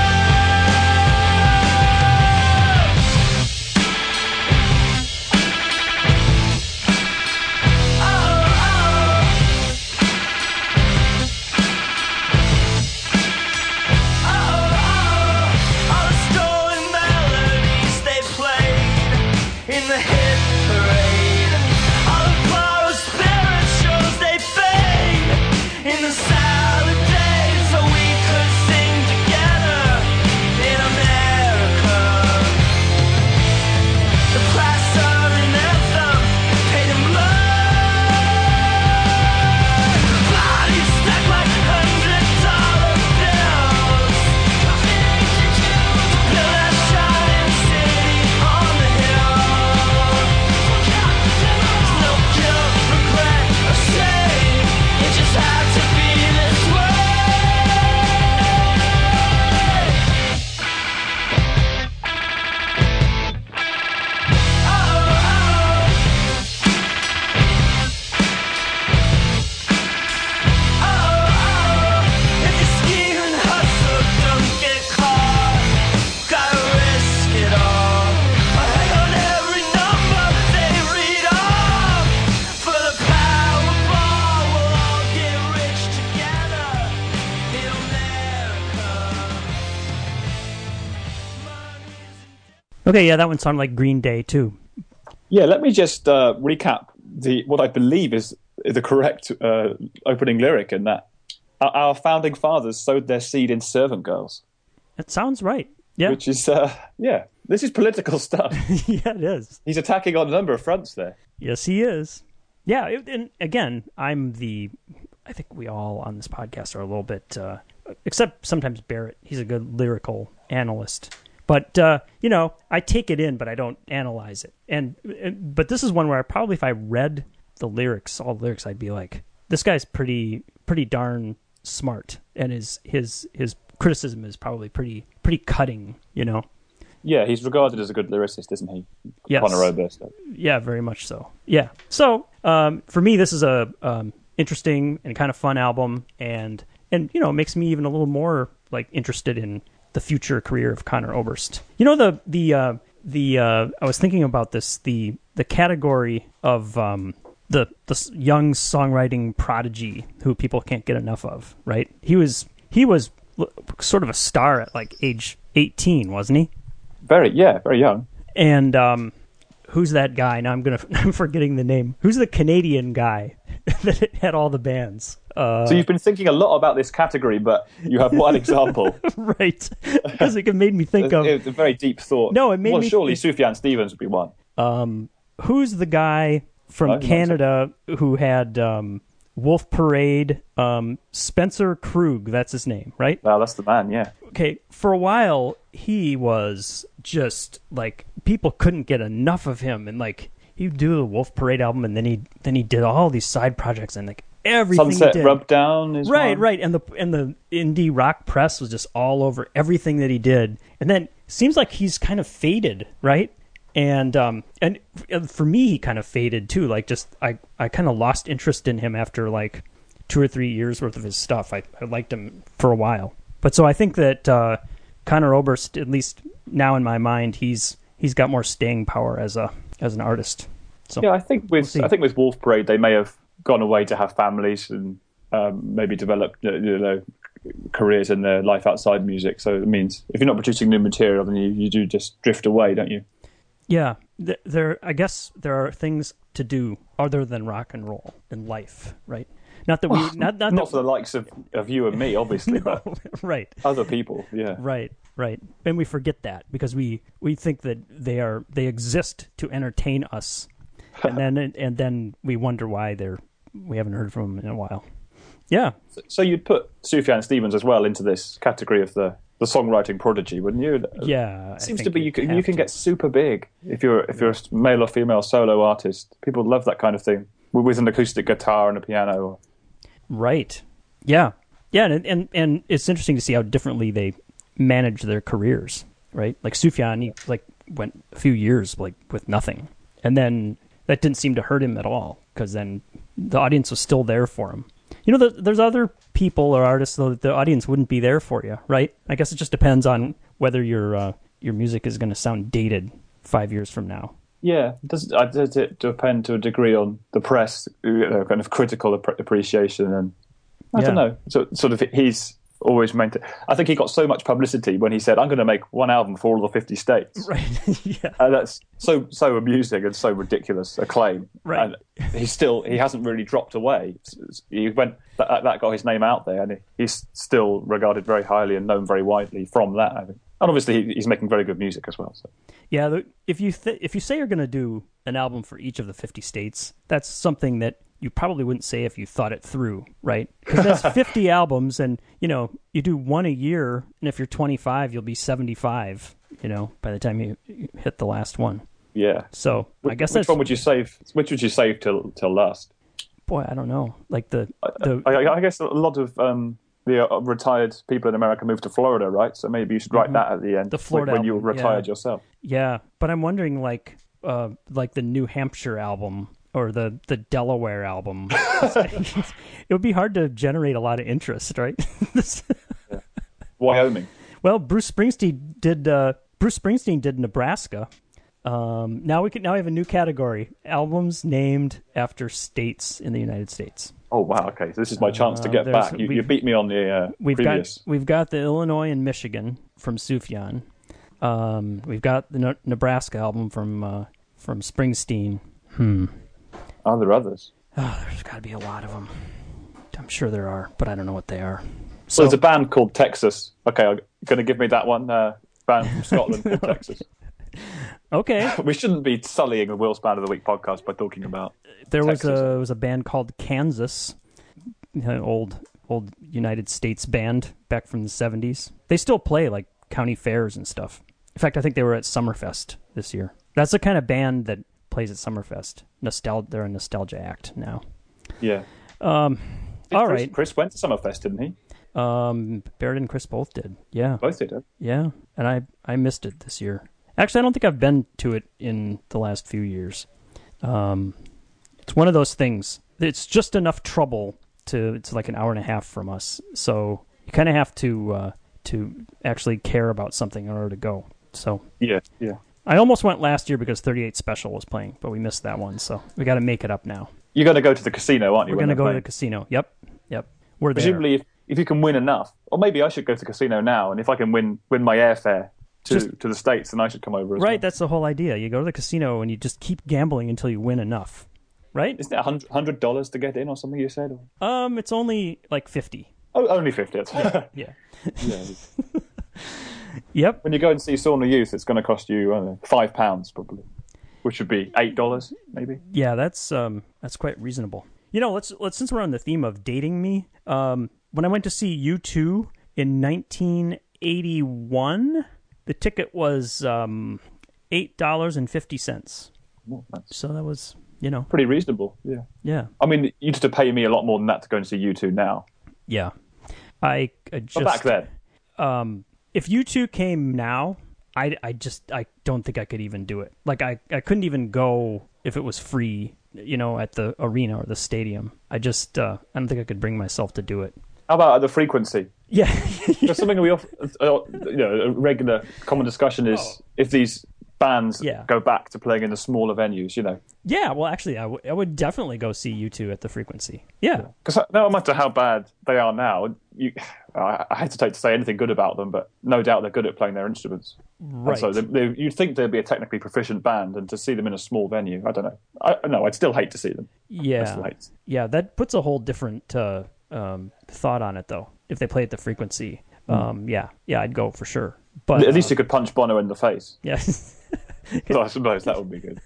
in the hit parade, all the borrowed spirit shows they fade in the salad days, so we could sing together in America. The price of an anthem paid in blood, bodies stacked like $100 bills to build that shining city on the hill. No guilt, regret, or shame. It just had to be this way. If you ski and hustle, don't get caught. Gotta risk it all. Hang on every number they read off. For the Powerball, we'll all get rich together in America. Okay, yeah, that one sounded like Green Day too. Yeah, let me just recap what I believe is the correct opening lyric in that. Our founding fathers sowed their seed in servant girls, That sounds right. Yeah, which is this is political stuff. yeah, it is. He's attacking on a number of fronts there. Yes, he is. Yeah, and again, I think we all on this podcast are a little bit, except sometimes Barrett. He's a good lyrical analyst. But, I take it in, but I don't analyze it. But this is one where if I read all the lyrics, I'd be like, this guy's pretty darn smart, and his criticism is probably pretty cutting, Yeah, he's regarded as a good lyricist, isn't he? Yes. Conor Oberst. Yeah, very much so. Yeah. So for me, this is a interesting and kind of fun album, and makes me even a little more like interested in the future career of Conor Oberst. I was thinking about this, the category of the young songwriting prodigy who people can't get enough of, right? He was sort of a star at like age 18, wasn't he? Very young. And who's that guy? Now I'm forgetting the name. Who's the Canadian guy? that it had all the bands. So you've been thinking a lot about this category, but you have one example. Right, because it made me think of It's a very deep thought. No, it made well, me surely Sufjan Stevens would be one. who's the guy from Canada who had Wolf Parade, Spencer Krug, that's his name, right? Well, that's the man, yeah. Okay, for a while, he was just, like, people couldn't get enough of him, and, like, he'd do the Wolf Parade album, and then he did all these side projects, and, like, everything Sunset he did. Rub Down is Right, one. right, and the indie rock press was just all over everything that he did, and then, seems like he's kind of faded, right? And for me, he kind of faded too. Like, just I kind of lost interest in him after like 2 or 3 years worth of his stuff. I liked him for a while, but so I think that Conor Oberst, at least now in my mind, he's got more staying power as an artist. So Yeah, I think with Wolf Parade, they may have gone away to have families and maybe develop careers in their life outside music. So it means if you're not producing new material, then you do just drift away, don't you? yeah, I guess there are things to do other than rock and roll in life, right? Not that we not for the likes of you and me, obviously, no, but right. other people, yeah. Right, and we forget that because we think that they exist to entertain us, and then we wonder why we haven't heard from them in a while. Yeah. So you'd put Sufjan Stevens as well into this category of the songwriting prodigy, wouldn't you? Yeah. It seems to be you can get super big if you're a male or female solo artist. People love that kind of thing with an acoustic guitar and a piano. Right. Yeah. Yeah, and it's interesting to see how differently they manage their careers, right? Like Sufjan, he went a few years with nothing, and then that didn't seem to hurt him at all because then the audience was still there for him. You know, there's other people or artists though that the audience wouldn't be there for you, right? I guess it just depends on whether your music is going to sound dated 5 years from now. Yeah, does it depend to a degree on the press, kind of critical appreciation, and I don't know. So sort of he's always maintained. I think he got so much publicity when he said, "I'm going to make one album for all the 50 states." Right. Yeah. And that's so amusing and so ridiculous a claim. Right. And he hasn't really dropped away. He went that got his name out there, and he's still regarded very highly and known very widely from that, I think. And obviously, he's making very good music as well. So. Yeah, if you say you're going to do an album for each of the 50 states, that's something that you probably wouldn't say if you thought it through, right? Because that's 50 albums, and you do one a year, and if you're 25, you'll be 75. By the time you hit the last one. Yeah. So I guess which one would you save? Which would you save till last? Boy, I don't know. Like I guess a lot of the retired people in America moved to Florida, right? So maybe you should write that at the end. The Florida when you album, retired yourself. Yeah, but I'm wondering like the New Hampshire album or the Delaware album. It would be hard to generate a lot of interest, right? Yeah. Wyoming. Well, Bruce Springsteen did Nebraska. Now we have a new category: albums named after states in the United States. Oh wow! Okay, so this is my chance to get back. You beat me on the previous. We've got the Illinois and Michigan from Sufjan. We've got the Nebraska album from Springsteen. Are there others? Oh, there's got to be a lot of them. I'm sure there are, but I don't know what they are. So there's a band called Texas. Okay, you're going to give me that one. Band from Scotland called Texas. Okay. We shouldn't be sullying the Will's Band of the Week podcast by talking about there Texas. was a band called Kansas, an old United States band back from the 70s. They still play like county fairs and stuff. In fact, I think they were at Summerfest this year. That's the kind of band that plays at Summerfest. They're a nostalgia act now. Yeah. All right. Chris went to Summerfest, didn't he? Barrett and Chris both did. Yeah. Both did. Yeah, and I missed it this year. Actually, I don't think I've been to it in the last few years. It's one of those things. It's just enough trouble it's like an hour and a half from us. So you kind of have to actually care about something in order to go. So yeah. I almost went last year because 38 Special was playing, but we missed that one. So we got to make it up now. You're going to go to the casino, aren't you? We're going to go to the casino. Yep. We're there. Presumably, if you can win enough, or maybe I should go to the casino now, and if I can win my airfare to the States, then I should come over as well. Right, that's the whole idea. You go to the casino and you just keep gambling until you win enough. right? Isn't it $100 to get in or something you said? It's only like 50. Oh, only 50. Yeah. Yeah. Yep. When you go and see Sauna Youth, it's going to cost you, I don't know, £5 probably, which would be $8 maybe. Yeah, that's quite reasonable. You know, let's since we're on the theme of dating me, when I went to see U2 in 1981, the ticket was $8.50. Well, that's So that was, you know, pretty reasonable. Yeah. yeah, I mean, you'd have to pay me a lot more than that to go and see U2 now. yeah. I just But back then, if U2 came now, I don't think I could even do it. Like I couldn't even go if it was free, you know, at the arena or the stadium. I don't think I could bring myself to do it. how about the frequency? Yeah. Because something a regular common discussion is if these bands Yeah. go back to playing in the smaller venues, you know. Yeah, well, actually, I would definitely go see U2 at the Frequency. Yeah. Because no matter how bad they are now, I hesitate to say anything good about them, but no doubt they're good at playing their instruments. Right. And so you'd think they'd be a technically proficient band, and to see them in a small venue, I don't know. I'd still hate to see them. I still Yeah. hate. Yeah, that puts a whole different thought on it, though. If they play at the Frequency, yeah, I'd go for sure. But At least you could punch Bono in the face. yeah, So I suppose that would be good.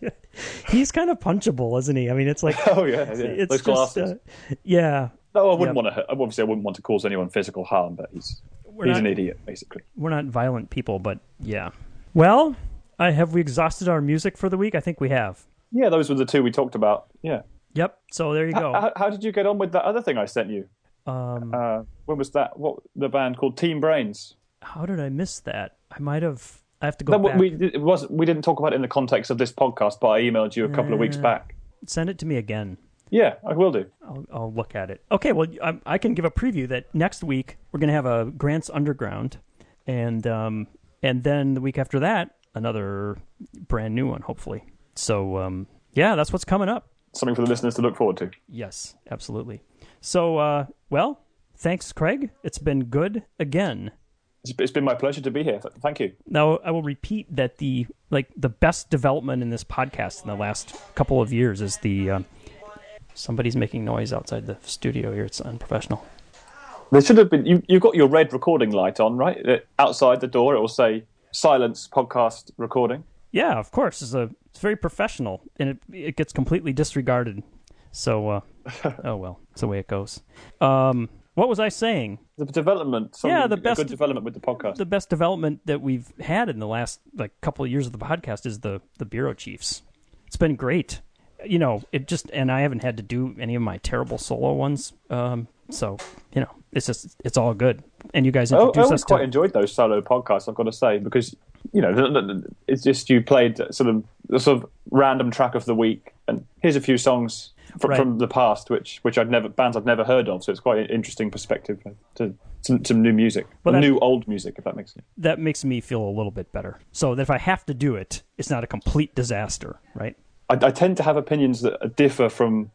he's kind of punchable, isn't he? I mean, it's like Oh yeah, it's those just glasses. yeah. No, I wouldn't Yeah. want to. Obviously, I wouldn't want to cause anyone physical harm, but he's not- an idiot, basically. We're not violent people, but yeah. Well, have we exhausted our music for the week? I think we have. Yeah, those were the two we talked about. Yeah. Yep. So there you go. How did you get on with that other thing I sent you? When was that? What the band called Team Brains? How did I miss that? I have to go No, back. we didn't talk about it in the context of this podcast, but I emailed you a couple of weeks back. Send it to me again. Yeah, I will do. I'll look at it. Okay, well, I can give a preview that next week we're going to have a Grant's Underground, and then the week after that, another brand new one, hopefully. So, yeah, that's what's coming up. Something for the listeners to look forward to. Yes, absolutely. So, well, thanks, Craig. It's been good again. It's been my pleasure to be here. Thank you. Now, I will repeat that the best development in this podcast in the last couple of years is the somebody's making noise outside the studio here. It's unprofessional. There should have been. You've got your red recording light on, right? Outside the door, it will say "Silence Podcast Recording." Yeah, of course. It's very professional, and it gets completely disregarded. So, oh well, it's the way it goes. What was I saying? The development. Yeah, a good development with the podcast. The best development that we've had in the last couple of years of the podcast is the Bureau Chiefs. It's been great. You know, and I haven't had to do any of my terrible solo ones. So, you know, it's all good. And you guys I introduced always us quite to... enjoyed those solo podcasts, I've got to say, because, you know, it's just you played sort of random track of the week, and here's a few songs from the past, which bands I've never heard of, so it's quite an interesting perspective to some new music, new old music, if that makes sense. That makes me feel a little bit better. So that if I have to do it, it's not a complete disaster, right? I tend to have opinions that differ from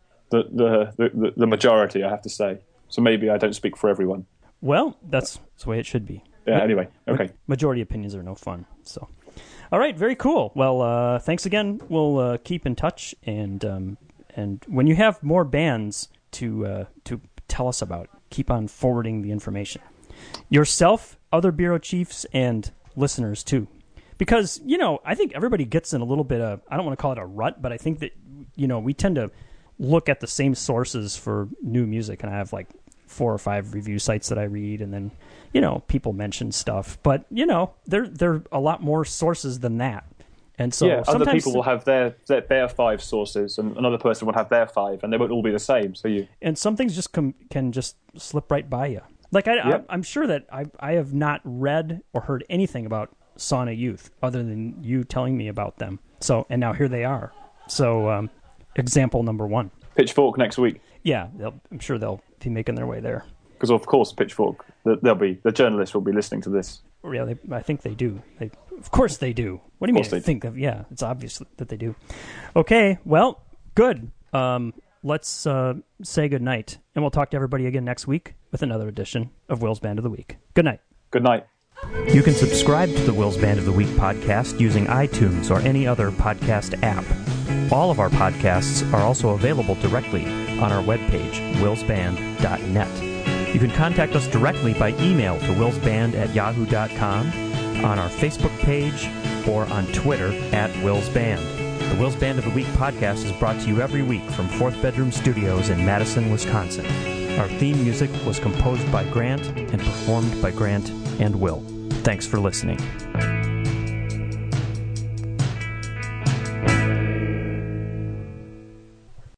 the majority, I have to say. So maybe I don't speak for everyone. Well, that's the way it should be. Yeah, anyway, okay. Majority opinions are no fun. So, all right, very cool. Well, thanks again. We'll keep in touch, and when you have more bands to tell us about, keep on forwarding the information. Yourself, other Bureau Chiefs, and listeners too. Because, you know, I think everybody gets in a little bit of, I don't want to call it a rut, but I think that, you know, we tend to look at the same sources for new music, and I have 4 or 5 review sites that I read, and then, you know, people mention stuff. But, you know, there are a lot more sources than that. And so other people will have their 5 sources, and another person will have their 5, and they won't all be the same. And some things just can just slip right by you. I'm sure that I have not read or heard anything about Sauna Youth other than you telling me about them. So, and now here they are. So, example number 1. Pitchfork next week. Yeah, I'm sure they'll be making their way there. Because of course, Pitchfork, the journalists will be listening to this. Yeah, I think they do. Of course they do. What do you mean? They think of? Yeah, it's obvious that they do. Okay, well, good. Let's say good night, and we'll talk to everybody again next week with another edition of Will's Band of the Week. Good night. Good night. You can subscribe to the Will's Band of the Week podcast using iTunes or any other podcast app. All of our podcasts are also available directly on our webpage, willsband.net. You can contact us directly by email to willsband@yahoo.com, on our Facebook page, or on Twitter @willsband. The Will's Band of the Week podcast is brought to you every week from Fourth Bedroom Studios in Madison, Wisconsin. Our theme music was composed by Grant and performed by Grant and Will. Thanks for listening.